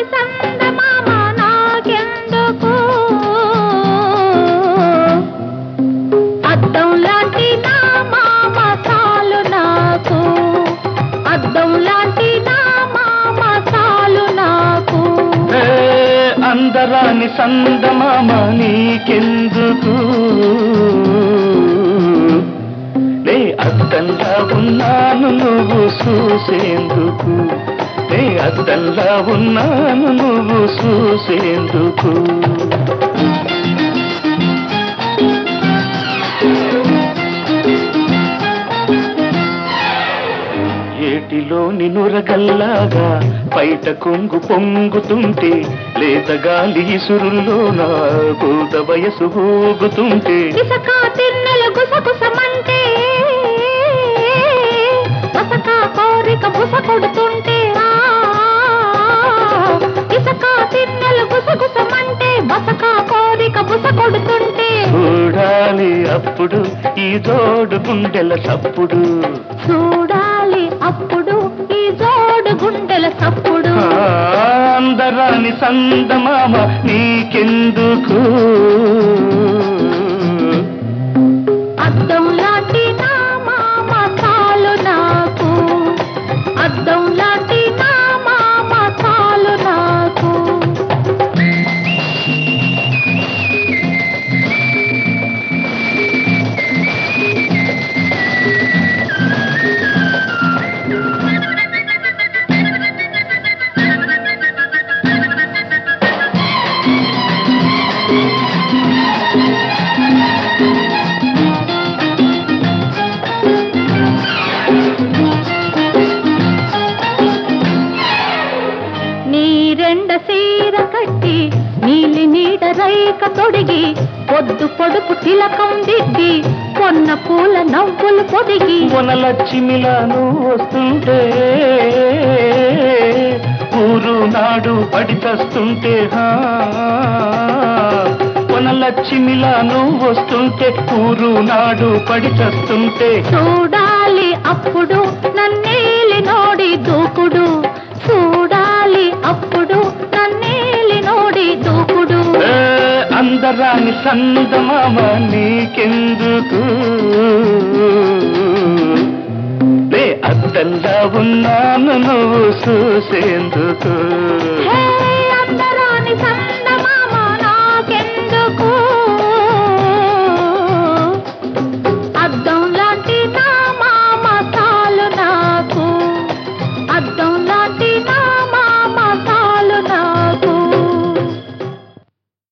సందమామ నాకెందుకు అద్దం లాంటి నా మామ చాలు నాకు అద్దం లాంటి నా మామ చాలు నాకు అందరాని సందమామ నీకెందుకు నే అద్దంలా ఉన్నాను నువ్వు చూసేందుకు నే అద్దంలా ఉన్నాను నువ్వు చూసేందుకు ఏటిలోని నురగల్లాగా బయట కొంగు పొంగుతుంటే లేత గాలి ఇసురుల్లో నా కూత వయసు ఊగుతుంటే ఇసక తిన్నెల గుసగుసమంటే వసక కోరిక బుస కొడుతుంటే ఇసక తిన్నెల గుసగుసమంటే వసక కోరిక బుస కొడుతుంటే చూడాలి అప్పుడు ఈ జోడు గుండెల సప్పుడు చూడాలి అప్పుడు ఈ జోడు గుండెల సప్పుడు అందరాని సందమామ నీకెందుకు అద్దం లాంటి నా మామ చాలు నాకు అద్దం లాంటి నా మామ చాలు నాకు నీరెండ సీర కట్టి నీలి నీడ రైక తొడిగి పొద్దు పొడుపు తిలకం దిద్ది కొన్న పూల నవ్వులు పొదిగి కొనలచ్చిమిలా నువ్వు వస్తుంటే ఊరు నాడు పడి చస్తుంటే కొనలచ్చిమిలా నువ్వు వస్తుంటే ఊరు నాడు పడి చస్తుంటే చూడాలి అప్పుడు నన్నేలి నోడి దూకుడు చూడాలి అప్పుడు నన్నేలి నోడి దూకుడు అందరాని సందమామ నీకెందుకు అద్దంలా ఉన్నాను నువ్వు చూసేందుకు హే